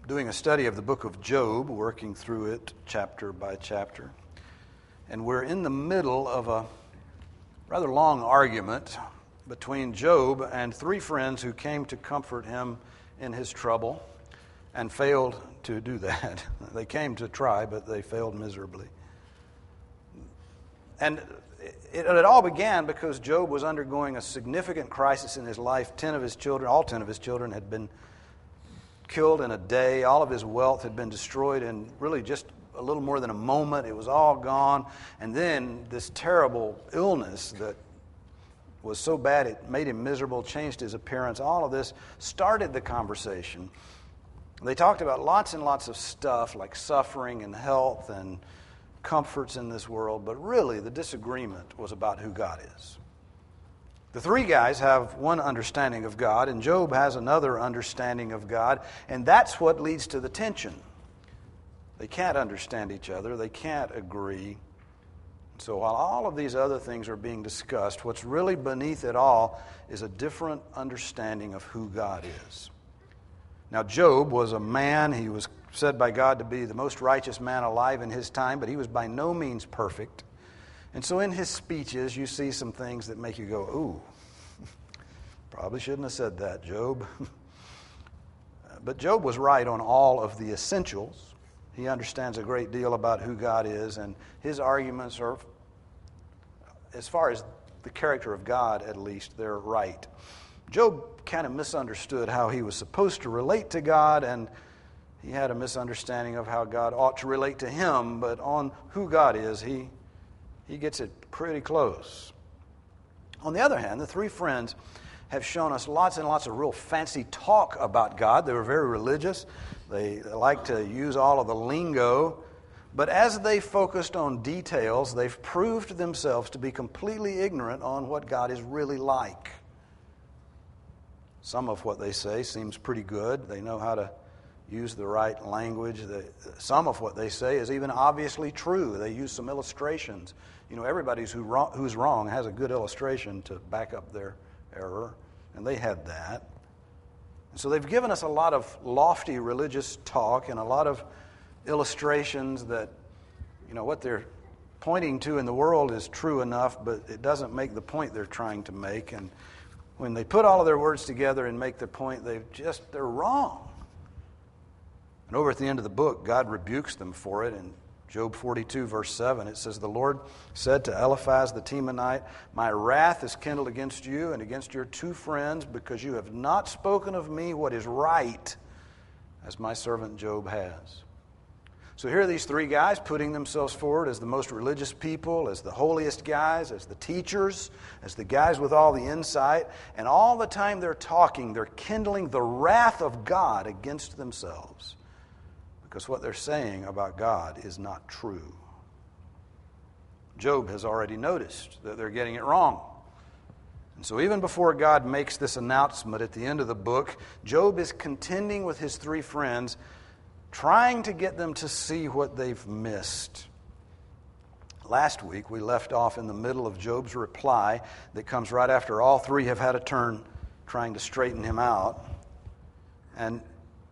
doing a study of the book of Job, working through it chapter by chapter. And we're in the middle of a rather long argument between Job and three friends who came to comfort him in his trouble and failed to do that. They came to try, but they failed miserably. And it all began because Job was undergoing a significant crisis in his life. All 10 of his children had been killed in a day. All of his wealth had been destroyed in really just a little more than a moment. It was all gone. And then this terrible illness that was so bad it made him miserable, changed his appearance. All of this started the conversation. They talked about lots and lots of stuff like suffering and health and comforts in this world, but really the disagreement was about who God is. The three guys have one understanding of God, and Job has another understanding of God, and that's what leads to the tension. They can't understand each other. They can't agree. So while all of these other things are being discussed, what's really beneath it all is a different understanding of who God is. Now, Job was a man. He was said by God to be the most righteous man alive in his time, but he was by no means perfect. And so in his speeches, you see some things that make you go, ooh, probably shouldn't have said that, Job. But Job was right on all of the essentials. He understands a great deal about who God is, and his arguments are, as far as the character of God at least, they're right. Job kind of misunderstood how he was supposed to relate to God, and he had a misunderstanding of how God ought to relate to him, but on who God is, he gets it pretty close. On the other hand, the three friends have shown us lots and lots of real fancy talk about God. They were very religious. They like to use all of the lingo. But as they focused on details, they've proved themselves to be completely ignorant on what God is really like. Some of what they say seems pretty good. They know how to use the right language. Some of what they say is even obviously true. They use some illustrations. You know, everybody who's wrong has a good illustration to back up their error, and they had that. And so they've given us a lot of lofty religious talk and a lot of illustrations that, you know, what they're pointing to in the world is true enough, but it doesn't make the point they're trying to make. And when they put all of their words together and make their point, they're wrong. And over at the end of the book, God rebukes them for it. In Job 42, verse 7, it says, "The Lord said to Eliphaz the Temanite, 'My wrath is kindled against you and against your two friends, because you have not spoken of me what is right, as my servant Job has.'" So here are these three guys putting themselves forward as the most religious people, as the holiest guys, as the teachers, as the guys with all the insight. And all the time they're talking, they're kindling the wrath of God against themselves, because what they're saying about God is not true. Job has already noticed that they're getting it wrong. And so even before God makes this announcement at the end of the book, Job is contending with his three friends, trying to get them to see what they've missed. Last week, we left off in the middle of Job's reply that comes right after all three have had a turn trying to straighten him out. And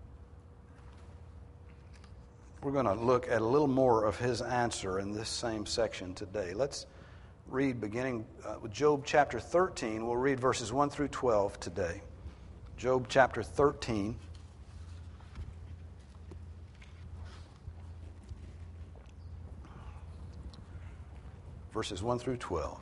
we're going to look at a little more of his answer in this same section today. Let's read beginning with Job chapter 13. We'll read verses 1 through 12 today. Job chapter 13. Verses 1 through 12.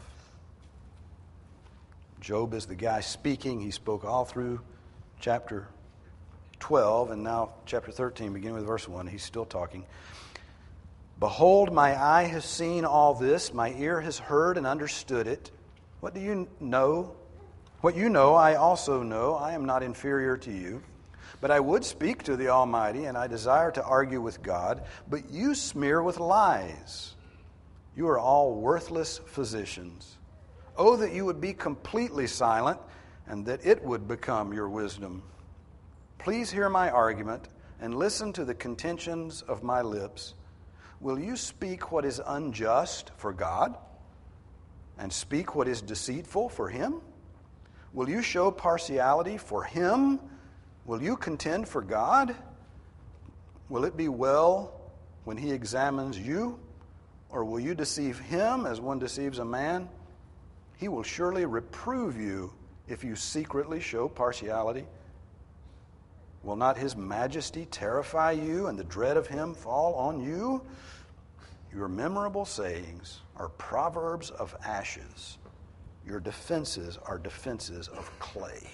Job is the guy speaking. He spoke all through chapter 12, and now chapter 13, beginning with verse 1, he's still talking. "Behold, my eye has seen all this, my ear has heard and understood it. What do you know? What you know, I also know. I am not inferior to you. But I would speak to the Almighty, and I desire to argue with God, but you smear with lies. You are all worthless physicians. Oh, that you would be completely silent, and that it would become your wisdom. Please hear my argument, and listen to the contentions of my lips. Will you speak what is unjust for God, and speak what is deceitful for Him? Will you show partiality for Him? Will you contend for God? Will it be well when he examines you? Or will you deceive him as one deceives a man? He will surely reprove you if you secretly show partiality. Will not his majesty terrify you and the dread of him fall on you? Your memorable sayings are proverbs of ashes. Your defenses are defenses of clay.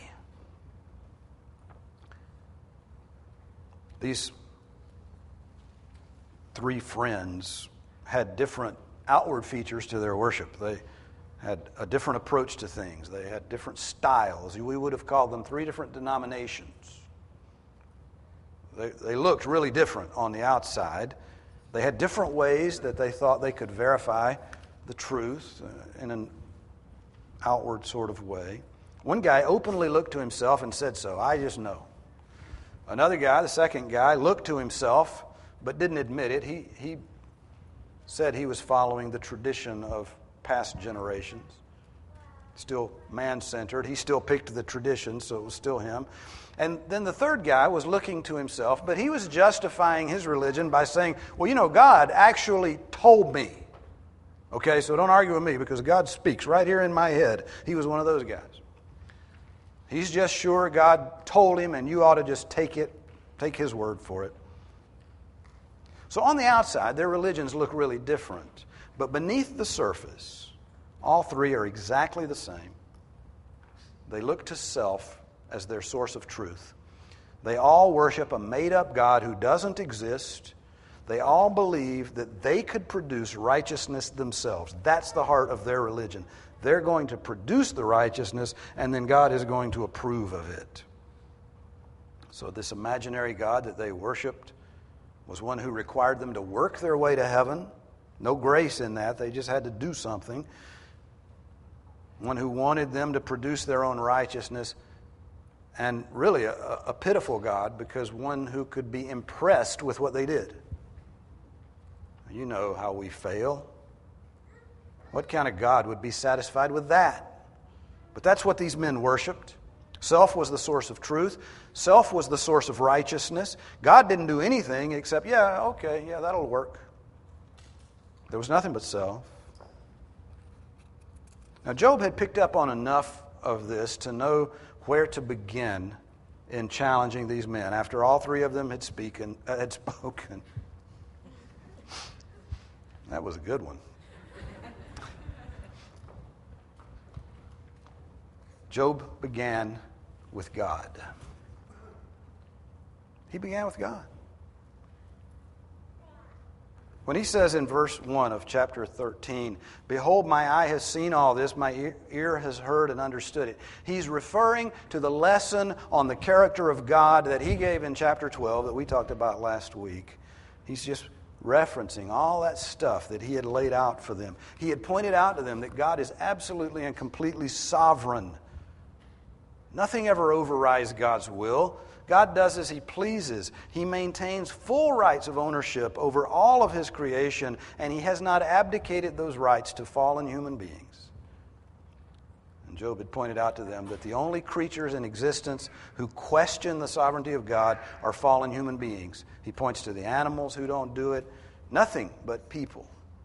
These three friends had different outward features to their worship. They had a different approach to things. They had different styles. We would have called them three different denominations. They looked really different on the outside. They had different ways that they thought they could verify the truth in an outward sort of way. One guy openly looked to himself and said so. I just know. Another guy, the second guy, looked to himself but didn't admit it. He said he was following the tradition of past generations. Still man-centered. He still picked the tradition, so it was still him. And then the third guy was looking to himself, but he was justifying his religion by saying, well, you know, God actually told me. Okay, so don't argue with me because God speaks right here in my head. He was one of those guys. He's just sure God told him and you ought to just take his word for it. So on the outside, their religions look really different. But beneath the surface, all three are exactly the same. They look to self as their source of truth. They all worship a made-up God who doesn't exist. They all believe that they could produce righteousness themselves. That's the heart of their religion. They're going to produce the righteousness, and then God is going to approve of it. So this imaginary God that they worshipped was one who required them to work their way to heaven. No grace in that. They just had to do something. One who wanted them to produce their own righteousness. And really a pitiful God, because one who could be impressed with what they did. You know how we fail. What kind of God would be satisfied with that? But that's what these men worshipped. Self was the source of truth. Self was the source of righteousness. God didn't do anything except, that'll work. There was nothing but self. Now, Job had picked up on enough of this to know where to begin in challenging these men after all three of them had spoken. That was a good one. Job began with God. He began with God. When he says in verse 1 of chapter 13, "Behold, my eye has seen all this, my ear has heard and understood it," he's referring to the lesson on the character of God that he gave in chapter 12 that we talked about last week. He's just referencing all that stuff that he had laid out for them. He had pointed out to them that God is absolutely and completely sovereign. Nothing ever overrides God's will. God does as He pleases. He maintains full rights of ownership over all of His creation, and He has not abdicated those rights to fallen human beings. And Job had pointed out to them that the only creatures in existence who question the sovereignty of God are fallen human beings. He points to the animals who don't do it. Nothing but people.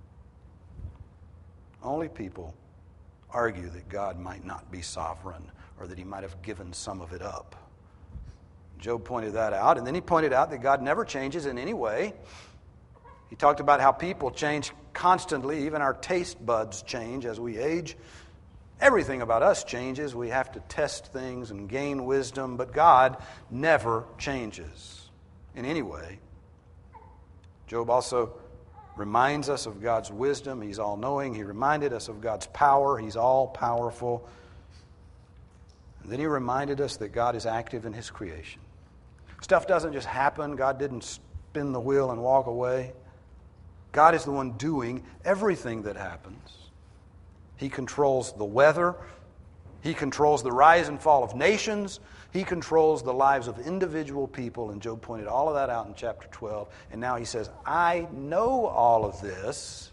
Only people argue that God might not be sovereign or that He might have given some of it up. Job pointed that out, and then he pointed out that God never changes in any way. He talked about how people change constantly. Even our taste buds change as we age. Everything about us changes. We have to test things and gain wisdom, but God never changes in any way. Job also reminds us of God's wisdom. He's all-knowing. He reminded us of God's power. He's all-powerful. And then he reminded us that God is active in His creation. Stuff doesn't just happen. God didn't spin the wheel and walk away. God is the one doing everything that happens. He controls the weather. He controls the rise and fall of nations. He controls the lives of individual people. And Job pointed all of that out in chapter 12. And now he says, I know all of this.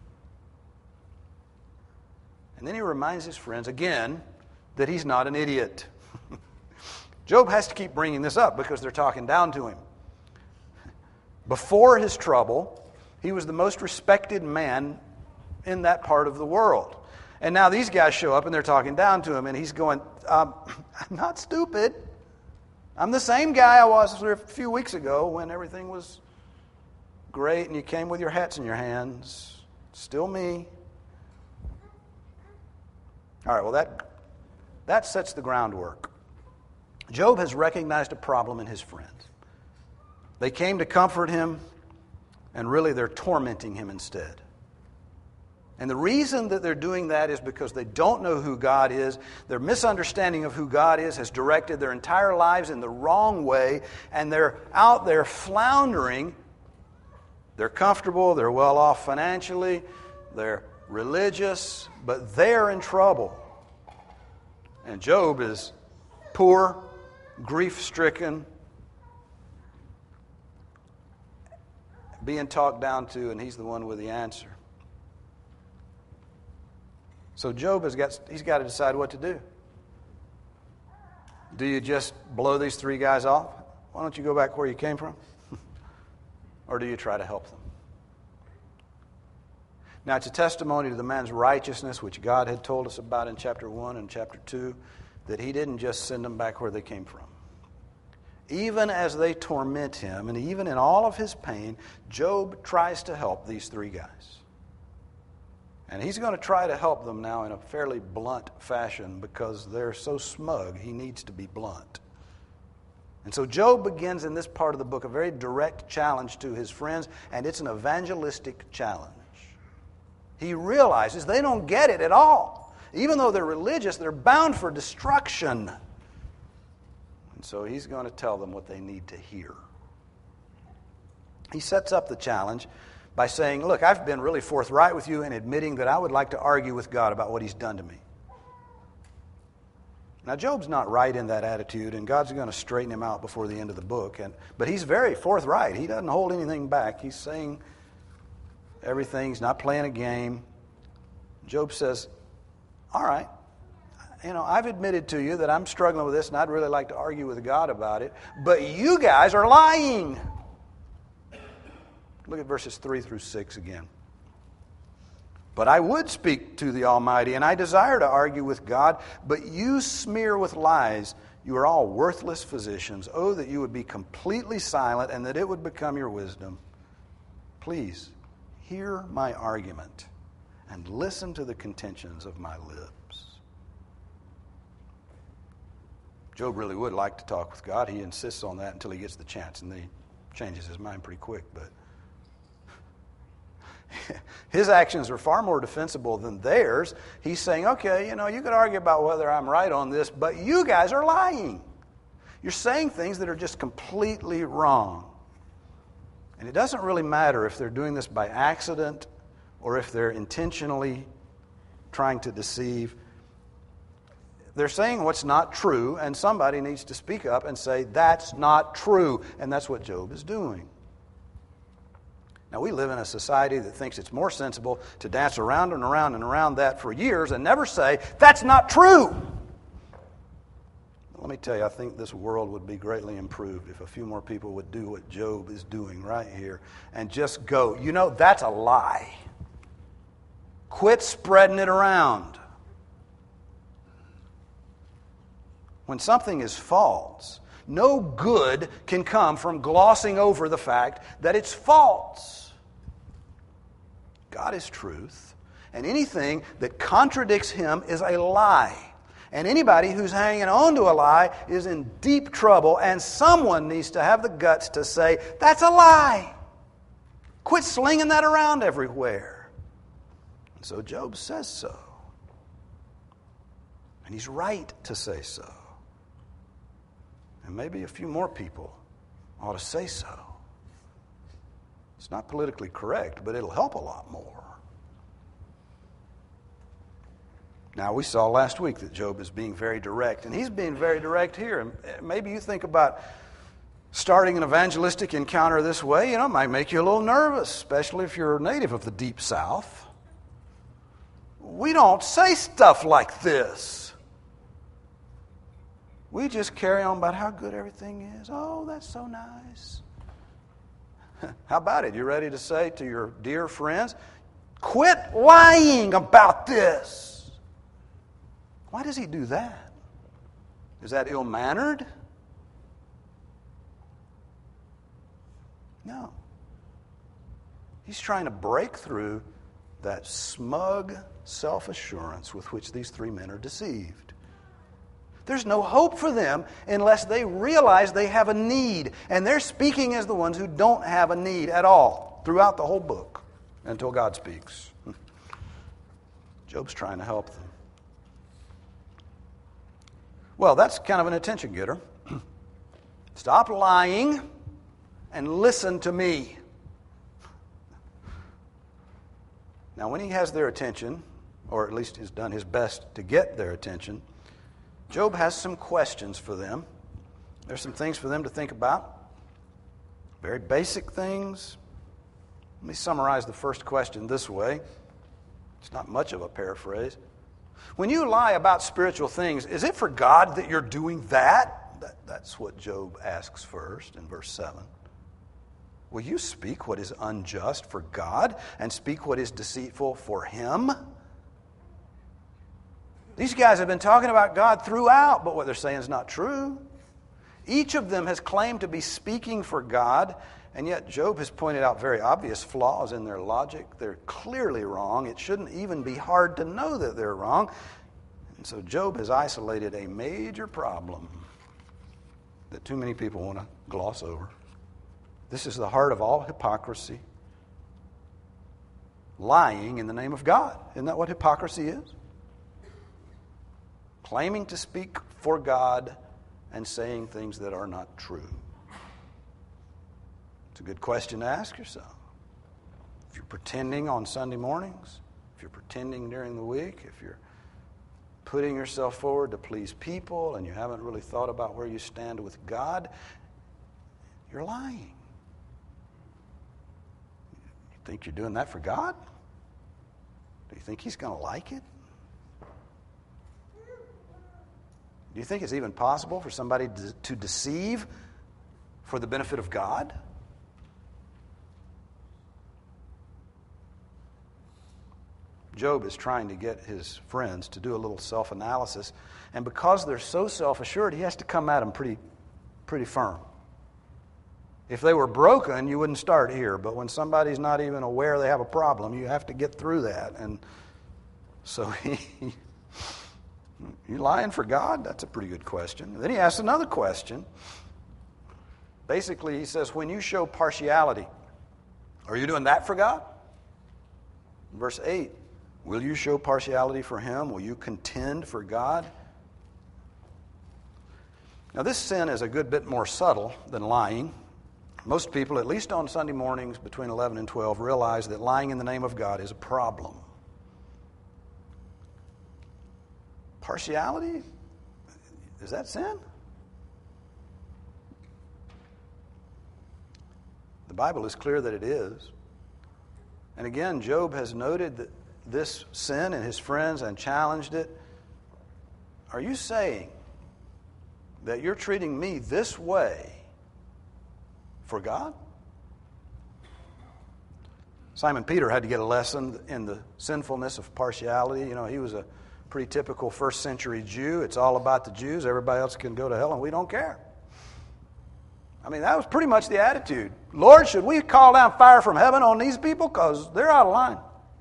And then he reminds his friends again that he's not an idiot. Job has to keep bringing this up because they're talking down to him. Before his trouble, he was the most respected man in that part of the world. And now these guys show up and they're talking down to him, and he's going, I'm not stupid. I'm the same guy I was a few weeks ago when everything was great and you came with your hats in your hands. Still me. All right, well, that sets the groundwork. Job has recognized a problem in his friends. They came to comfort him, and really they're tormenting him instead. And the reason that they're doing that is because they don't know who God is. Their misunderstanding of who God is has directed their entire lives in the wrong way, and they're out there floundering. They're comfortable, they're well off financially, they're religious, but they're in trouble. And Job is poor, grief-stricken, being talked down to, and he's the one with the answer. So Job he's got to decide what to do. Do you just blow these three guys off? Why don't you go back where you came from? Or do you try to help them? Now, it's a testimony to the man's righteousness, which God had told us about in chapter 1 and chapter 2, that he didn't just send them back where they came from. Even as they torment him, and even in all of his pain, Job tries to help these three guys. And he's going to try to help them now in a fairly blunt fashion because they're so smug, he needs to be blunt. And so Job begins in this part of the book a very direct challenge to his friends, and it's an evangelistic challenge. He realizes they don't get it at all. Even though they're religious, they're bound for destruction. And so he's going to tell them what they need to hear. He sets up the challenge by saying, look, I've been really forthright with you in admitting that I would like to argue with God about what he's done to me. Now, Job's not right in that attitude, and God's going to straighten him out before the end of the book. But he's very forthright. He doesn't hold anything back. He's saying everything. He's not playing a game. Job says, all right, I've admitted to you that I'm struggling with this, and I'd really like to argue with God about it, but you guys are lying. Look at verses 3 through 6 again. But I would speak to the Almighty, and I desire to argue with God, but you smear with lies. You are all worthless physicians. Oh, that you would be completely silent, and that it would become your wisdom. Please, hear my argument, and listen to the contentions of my lips. Job really would like to talk with God. He insists on that until he gets the chance, and then he changes his mind pretty quick, but his actions are far more defensible than theirs. He's saying, okay, you could argue about whether I'm right on this, but you guys are lying. You're saying things that are just completely wrong. And it doesn't really matter if they're doing this by accident or if they're intentionally trying to deceive. They're saying what's not true, and somebody needs to speak up and say, that's not true. And that's what Job is doing. Now, we live in a society that thinks it's more sensible to dance around and around and around that for years and never say, that's not true. Let me tell you, I think this world would be greatly improved if a few more people would do what Job is doing right here and just go, that's a lie. Quit spreading it around. When something is false, no good can come from glossing over the fact that it's false. God is truth, and anything that contradicts him is a lie. And anybody who's hanging on to a lie is in deep trouble, and someone needs to have the guts to say, that's a lie. Quit slinging that around everywhere. And so Job says so. And he's right to say so. And maybe a few more people ought to say so. It's not politically correct, but it'll help a lot more. Now, we saw last week that Job is being very direct, and he's being very direct here. And maybe you think about starting an evangelistic encounter this way, it might make you a little nervous, especially if you're a native of the Deep South. We don't say stuff like this. We just carry on about how good everything is. Oh, that's so nice. How about it? You ready to say to your dear friends, quit lying about this? Why does he do that? Is that ill-mannered? No. He's trying to break through that smug self-assurance with which these three men are deceived. There's no hope for them unless they realize they have a need. And they're speaking as the ones who don't have a need at all throughout the whole book until God speaks. Job's trying to help them. Well, that's kind of an attention getter. Stop lying and listen to me. Now, when he has their attention, or at least has done his best to get their attention, Job has some questions for them. There's some things for them to think about. Very basic things. Let me summarize the first question this way. It's not much of a paraphrase. When you lie about spiritual things, is it for God that you're doing that? That's what Job asks first in verse 7. Will you speak what is unjust for God and speak what is deceitful for Him? These guys have been talking about God throughout, but what they're saying is not true. Each of them has claimed to be speaking for God, and yet Job has pointed out very obvious flaws in their logic. They're clearly wrong. It shouldn't even be hard to know that they're wrong. And so Job has isolated a major problem that too many people want to gloss over. This is the heart of all hypocrisy. Lying in the name of God. Isn't that what hypocrisy is? Claiming to speak for God and saying things that are not true. It's a good question to ask yourself. If you're pretending on Sunday mornings, if you're pretending during the week, if you're putting yourself forward to please people and you haven't really thought about where you stand with God, you're lying. You think you're doing that for God? Do you think He's going to like it? Do you think it's even possible for somebody to deceive for the benefit of God? Job is trying to get his friends to do a little self-analysis, and because they're so self-assured, he has to come at them pretty firm. If they were broken, you wouldn't start here, but when somebody's not even aware they have a problem, you have to get through that. And so you lying for God? That's a pretty good question. And then he asks another question. Basically, he says, when you show partiality, are you doing that for God? Verse 8, will you show partiality for Him? Will you contend for God? Now, this sin is a good bit more subtle than lying. Most people, at least on Sunday mornings between 11 and 12, realize that lying in the name of God is a problem. Partiality? Is that sin? The Bible is clear that it is. And again, Job has noted that this sin in his friends and challenged it. Are you saying that you're treating me this way for God? Simon Peter had to get a lesson in the sinfulness of partiality. You know, he was a pretty typical first century Jew. It's all about the Jews. Everybody else can go to hell and we don't care. I mean, that was pretty much the attitude. Lord, should we call down fire from heaven on these people? Because they're out of line.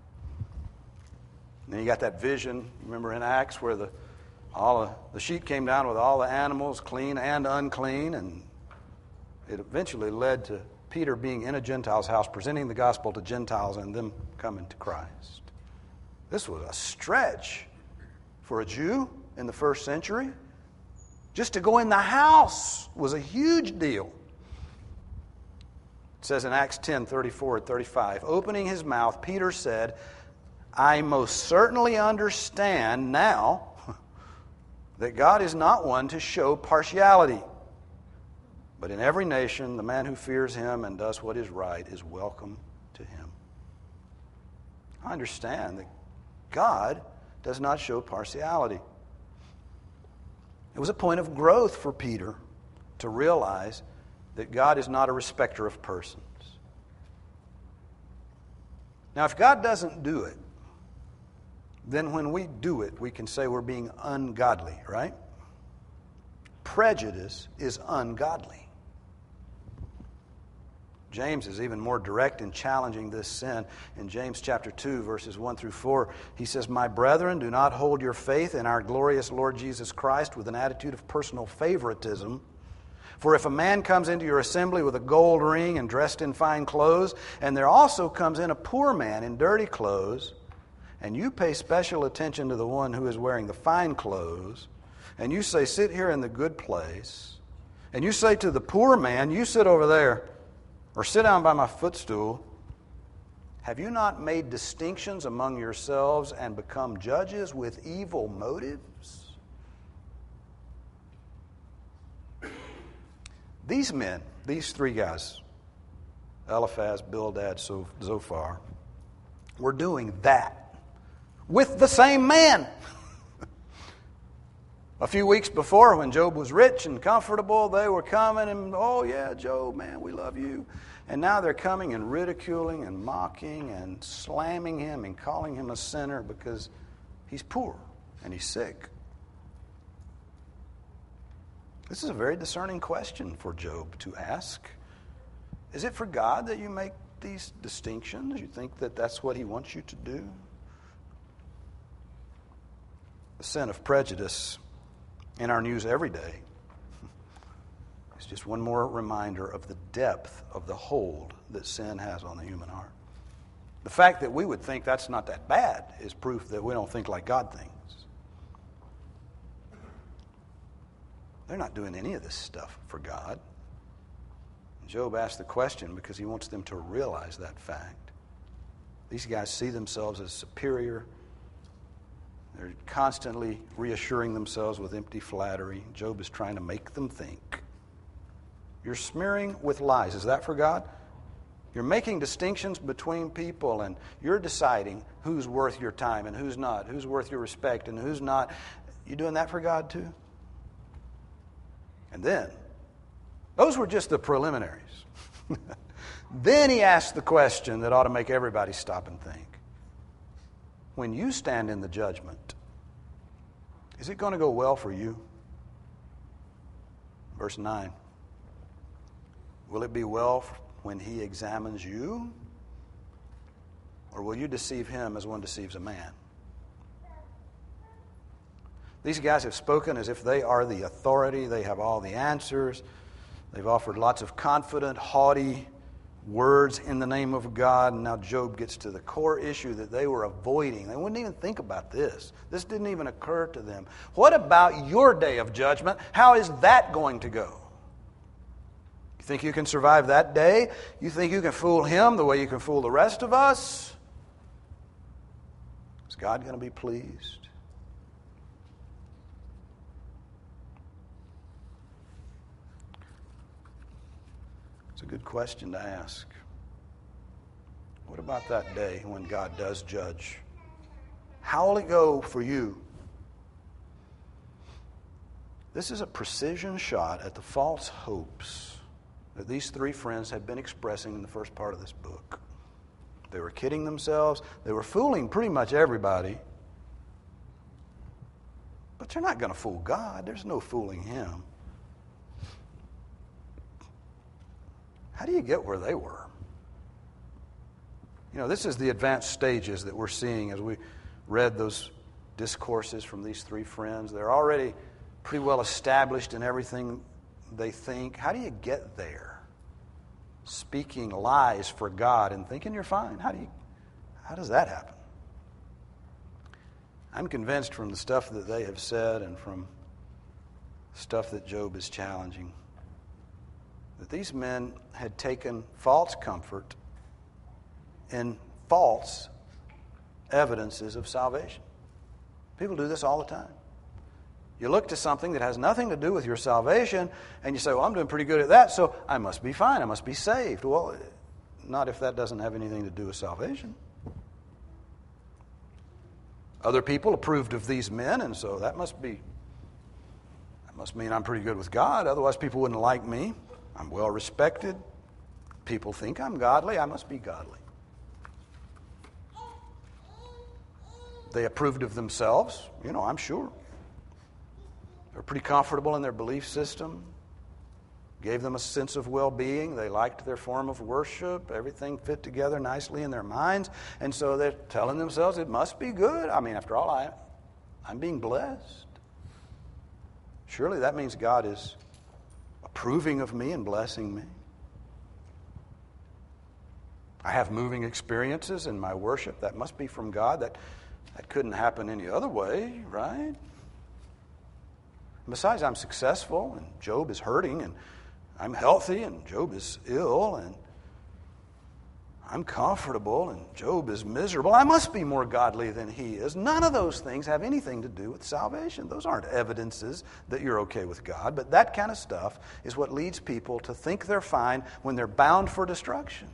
And then you got that vision, remember in Acts, where the sheet came down with all the animals, clean and unclean, and it eventually led to Peter being in a Gentile's house, presenting the gospel to Gentiles and them coming to Christ. This was a stretch for a Jew in the first century. Just to go in the house was a huge deal. It says in Acts 10:34-35, opening his mouth, Peter said, I most certainly understand now that God is not one to show partiality. But in every nation, the man who fears Him and does what is right is welcome to Him. I understand that God does not show partiality. It was a point of growth for Peter to realize that God is not a respecter of persons. Now, if God doesn't do it, then when we do it, we can say we're being ungodly, right? Prejudice is ungodly. James is even more direct in challenging this sin. In James chapter 2, verses 1 through 4, he says, "My brethren, do not hold your faith in our glorious Lord Jesus Christ with an attitude of personal favoritism. For if a man comes into your assembly with a gold ring and dressed in fine clothes, and there also comes in a poor man in dirty clothes, and you pay special attention to the one who is wearing the fine clothes, and you say, 'Sit here in the good place,' and you say to the poor man, 'You sit over there,' or 'Sit down by my footstool,' have you not made distinctions among yourselves and become judges with evil motives?" These men, these three guys, Eliphaz, Bildad, Zophar, were doing that with the same man. A few weeks before, when Job was rich and comfortable, they were coming and, "Oh yeah, Job, man, we love you." And now they're coming and ridiculing and mocking and slamming him and calling him a sinner because he's poor and he's sick. This is a very discerning question for Job to ask. Is it for God that you make these distinctions? You think that that's what he wants you to do? The sin of prejudice in our news every day is just one more reminder of the depth of the hold that sin has on the human heart. The fact that we would think that's not that bad is proof that we don't think like God thinks. They're not doing any of this stuff for God. Job asked the question because he wants them to realize that fact. These guys see themselves as superior. They're constantly reassuring themselves with empty flattery. Job is trying to make them think. You're smearing with lies. Is that for God? You're making distinctions between people, and you're deciding who's worth your time and who's not, who's worth your respect and who's not. You doing that for God too? And then, those were just the preliminaries. Then he asked the question that ought to make everybody stop and think. When you stand in the judgment, is it going to go well for you? Verse 9. Will it be well when he examines you? Or will you deceive him as one deceives a man? These guys have spoken as if they are the authority. They have all the answers. They've offered lots of confident, haughty words in the name of God. And now Job gets to the core issue that they were avoiding. They wouldn't even think about this. This didn't even occur to them. What about your day of judgment? How is that going to go? You think you can survive that day? You think you can fool him the way you can fool the rest of us? Is God going to be pleased? It's a good question to ask. What about that day when God does judge? How will it go for you? This is a precision shot at the false hopes that these three friends had been expressing in the first part of this book. They were kidding themselves. They were fooling pretty much everybody. But they're not going to fool God. There's no fooling him. How do you get where they were? You know, this is the advanced stages that we're seeing as we read those discourses from these three friends. They're already pretty well established in everything they think. How do you get there? Speaking lies for God and thinking you're fine. How does that happen? I'm convinced from the stuff that they have said and from stuff that Job is challenging that these men had taken false comfort in false evidences of salvation. People do this all the time. You look to something that has nothing to do with your salvation, and you say, well, I'm doing pretty good at that, so I must be fine, I must be saved. Well, not if that doesn't have anything to do with salvation. Other people approved of these men, and so that must mean I'm pretty good with God, otherwise people wouldn't like me. I'm well respected. People think I'm godly. I must be godly. They approved of themselves, I'm sure. They're pretty comfortable in their belief system. Gave them a sense of well-being. They liked their form of worship. Everything fit together nicely in their minds. And so they're telling themselves it must be good. After all, I'm being blessed. Surely that means God is approving of me and blessing me. I have moving experiences in my worship. That must be from God. That couldn't happen any other way, right? Besides, I'm successful, and Job is hurting, and I'm healthy, and Job is ill, and I'm comfortable, and Job is miserable. I must be more godly than he is. None of those things have anything to do with salvation. Those aren't evidences that you're okay with God, but that kind of stuff is what leads people to think they're fine when they're bound for destruction.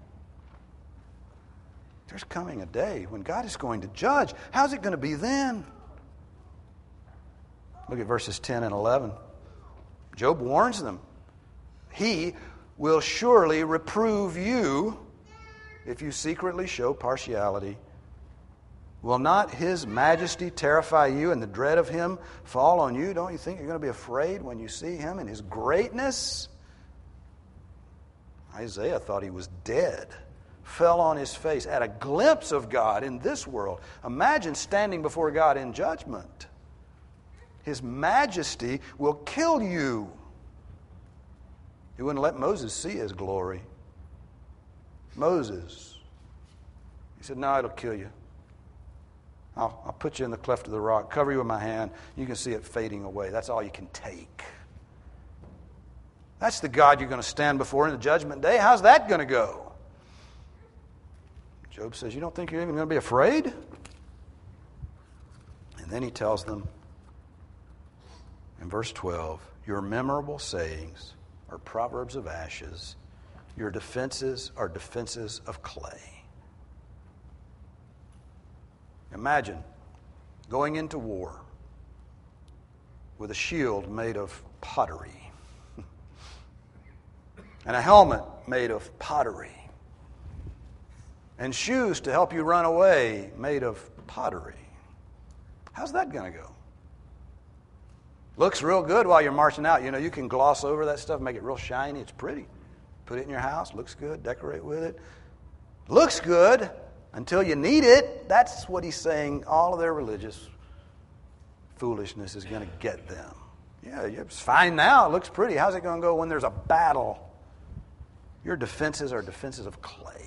There's coming a day when God is going to judge. How's it going to be then? Look at verses 10 and 11. Job warns them. He will surely reprove you if you secretly show partiality. Will not His majesty terrify you and the dread of Him fall on you? Don't you think you're going to be afraid when you see Him in His greatness? Isaiah thought he was dead. Fell on his face at a glimpse of God in this world. Imagine standing before God in judgment. His majesty will kill you. He wouldn't let Moses see His glory. Moses, he said, no, it'll kill you. I'll put you in the cleft of the rock, cover you with my hand. You can see it fading away. That's all you can take. That's the God you're going to stand before in the judgment day. How's that going to go? Job says, you don't think you're even going to be afraid? And then he tells them in verse 12, your memorable sayings are proverbs of ashes. Your defenses are defenses of clay. Imagine going into war with a shield made of pottery and a helmet made of pottery and shoes to help you run away made of pottery. How's that going to go? Looks real good while you're marching out. You can gloss over that stuff, make it real shiny. It's pretty. Put it in your house. Looks good. Decorate with it. Looks good until you need it. That's what he's saying. All of their religious foolishness is going to get them. Yeah, it's fine now. It looks pretty. How's it going to go when there's a battle? Your defenses are defenses of clay.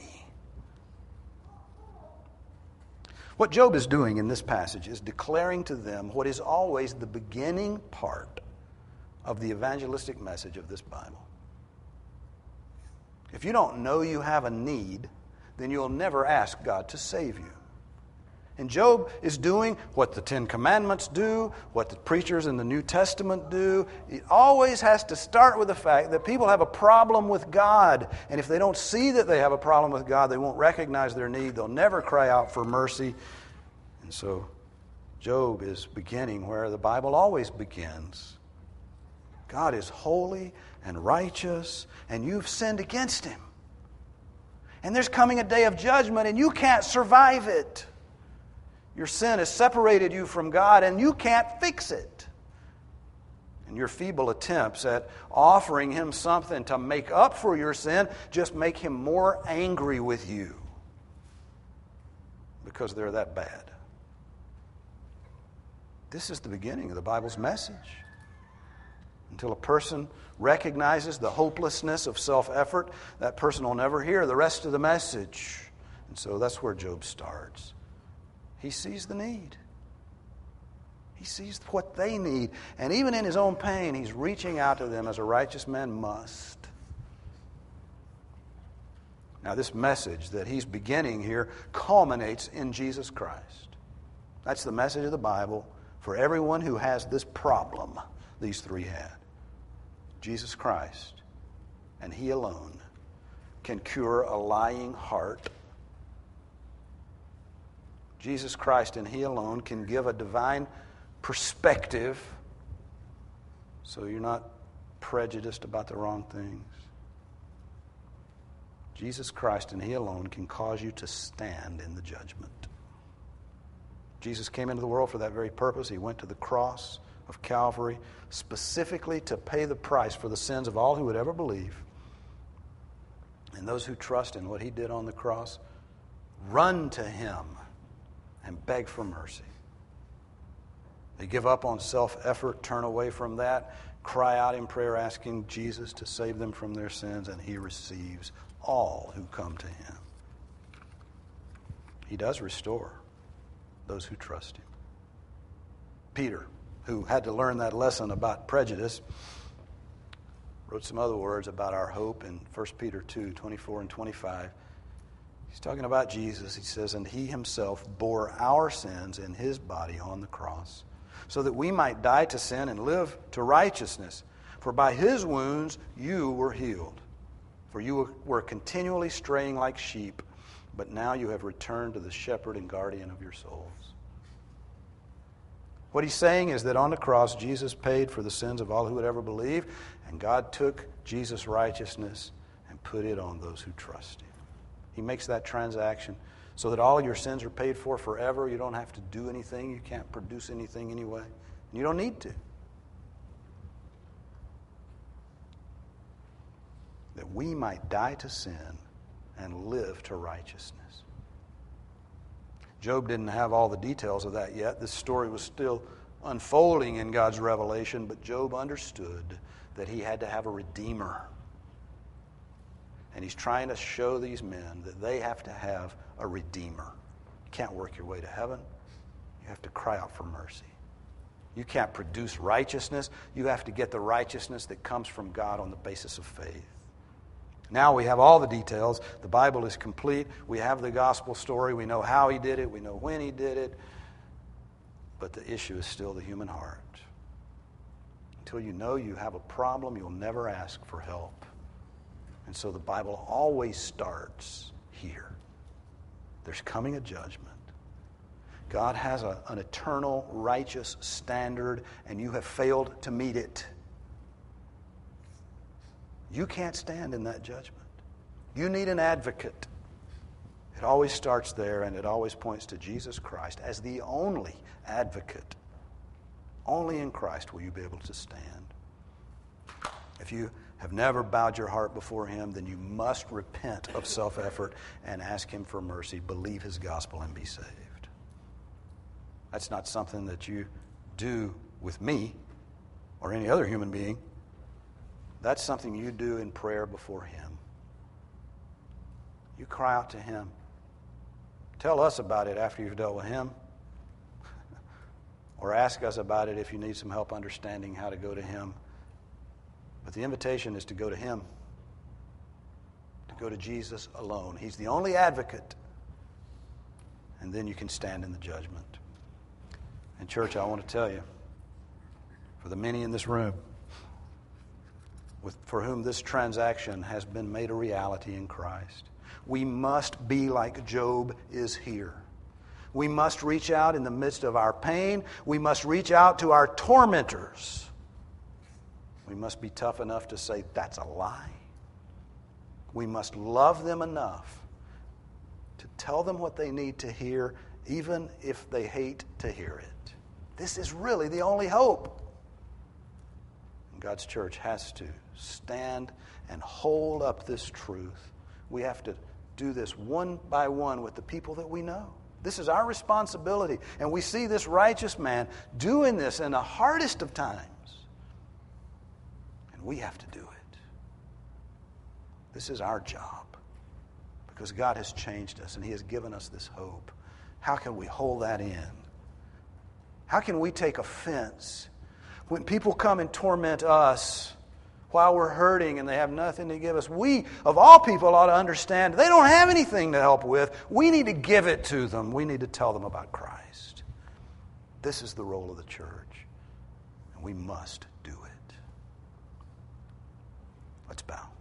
What Job is doing in this passage is declaring to them what is always the beginning part of the evangelistic message of this Bible. If you don't know you have a need, then you'll never ask God to save you. And Job is doing what the Ten Commandments do, what the preachers in the New Testament do. It always has to start with the fact that people have a problem with God. And if they don't see that they have a problem with God, they won't recognize their need. They'll never cry out for mercy. And so Job is beginning where the Bible always begins. God is holy and righteous, and you've sinned against Him. And there's coming a day of judgment, and you can't survive it. Your sin has separated you from God, and you can't fix it. And your feeble attempts at offering Him something to make up for your sin just make Him more angry with you because they're that bad. This is the beginning of the Bible's message. Until a person recognizes the hopelessness of self-effort, that person will never hear the rest of the message. And so that's where Job starts. He sees the need. He sees what they need. And even in his own pain, he's reaching out to them as a righteous man must. Now, this message that he's beginning here culminates in Jesus Christ. That's the message of the Bible for everyone who has this problem these three had. Jesus Christ, and He alone, can cure a lying heart. Jesus Christ and He alone can give a divine perspective so you're not prejudiced about the wrong things. Jesus Christ and He alone can cause you to stand in the judgment. Jesus came into the world for that very purpose. He went to the cross of Calvary specifically to pay the price for the sins of all who would ever believe. And those who trust in what he did on the cross run to him and beg for mercy. They give up on self-effort, turn away from that, cry out in prayer asking Jesus to save them from their sins, and he receives all who come to him. He does restore those who trust him. Peter, who had to learn that lesson about prejudice, wrote some other words about our hope in 1 Peter 2, 24 and 25. He's talking about Jesus. He says, "And he himself bore our sins in his body on the cross, so that we might die to sin and live to righteousness. For by his wounds you were healed. For you were continually straying like sheep, but now you have returned to the shepherd and guardian of your souls." What he's saying is that on the cross, Jesus paid for the sins of all who would ever believe, and God took Jesus' righteousness and put it on those who trust him. He makes that transaction so that all your sins are paid for forever. You don't have to do anything. You can't produce anything anyway. And you don't need to. That we might die to sin and live to righteousness. Job didn't have all the details of that yet. This story was still unfolding in God's revelation, but Job understood that he had to have a redeemer. And he's trying to show these men that they have to have a redeemer. You can't work your way to heaven. You have to cry out for mercy. You can't produce righteousness. You have to get the righteousness that comes from God on the basis of faith. Now we have all the details. The Bible is complete. We have the gospel story. We know how he did it. We know when he did it. But the issue is still the human heart. Until you know you have a problem, you'll never ask for help. And so the Bible always starts here. There's coming a judgment. God has an eternal righteous standard, and you have failed to meet it. You can't stand in that judgment. You need an advocate. It always starts there, and it always points to Jesus Christ as the only advocate. Only in Christ will you be able to stand. If you have never bowed your heart before him, then you must repent of self-effort and ask him for mercy, believe his gospel, and be saved. That's not something that you do with me or any other human being. That's something you do in prayer before him. You cry out to him. Tell us about it after you've dealt with him. Or ask us about it if you need some help understanding how to go to him. But the invitation is to go to him. To go to Jesus alone. He's the only advocate. And then you can stand in the judgment. And church, I want to tell you, for the many in this room, for whom this transaction has been made a reality in Christ, we must be like Job is here. We must reach out in the midst of our pain. We must reach out to our tormentors. We must be tough enough to say, that's a lie. We must love them enough to tell them what they need to hear, even if they hate to hear it. This is really the only hope. And God's church has to stand and hold up this truth. We have to do this one by one with the people that we know. This is our responsibility. And we see this righteous man doing this in the hardest of times. And we have to do it. This is our job. Because God has changed us and he has given us this hope. How can we hold that in? How can we take offense when people come and torment us while we're hurting and they have nothing to give us? We, of all people, ought to understand they don't have anything to help with. We need to give it to them. We need to tell them about Christ. This is the role of the church, and we must do it. Let's bow.